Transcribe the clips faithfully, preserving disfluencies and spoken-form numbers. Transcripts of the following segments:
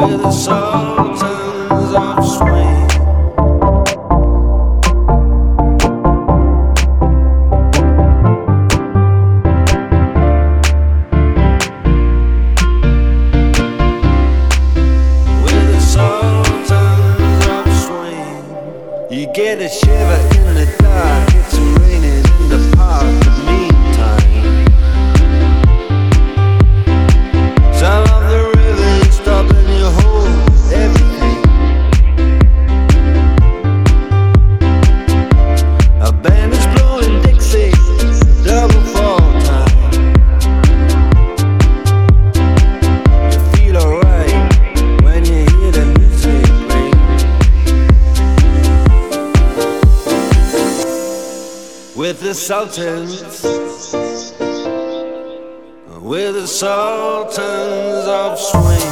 the sultans of swing. We're the sultans of swing. You get a shiver in the dark, it's raining in the park. The meantime, some of the rivers stop and you hold everything. A band is blowing Dixie, double fall time. You feel alright when you hear the music ring. With the sultans, we're the sultans of swing.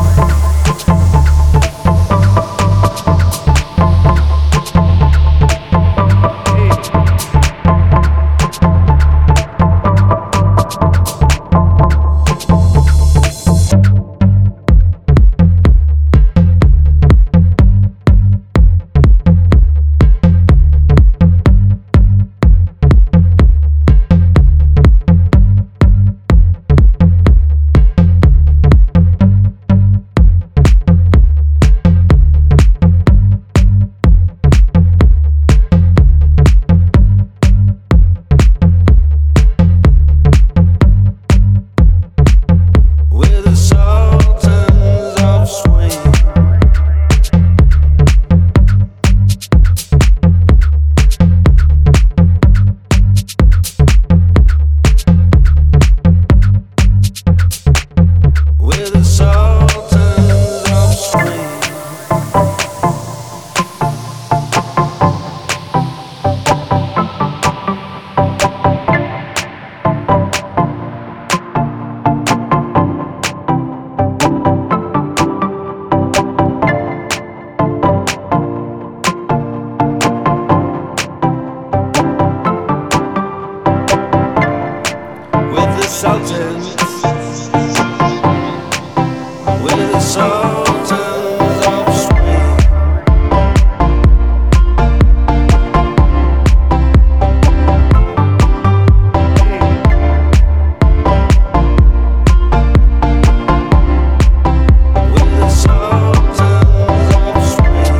Sultans, we're the sultans of swing. We're the sultans of swing.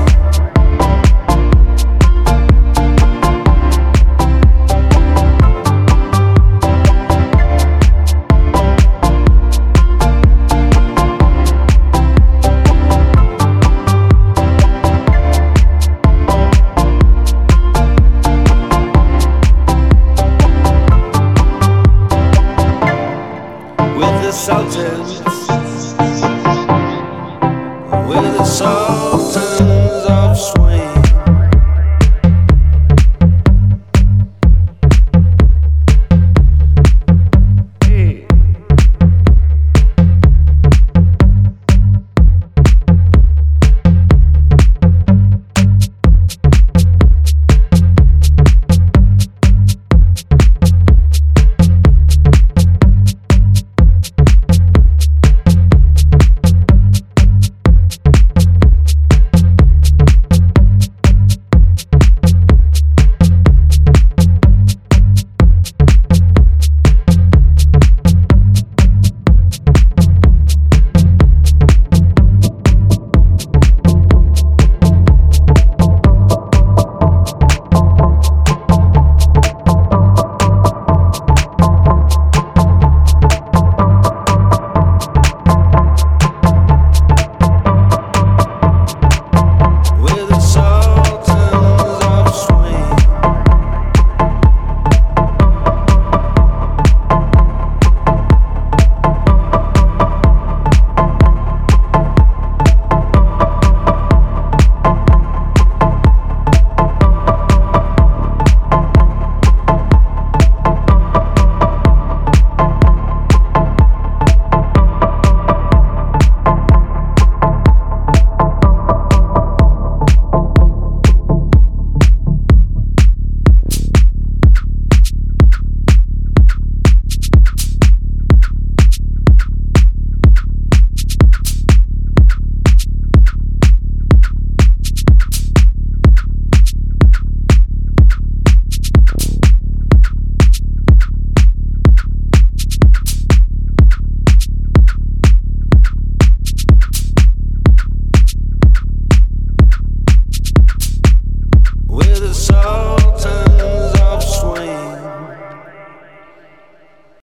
With the sultans, we're the sultans.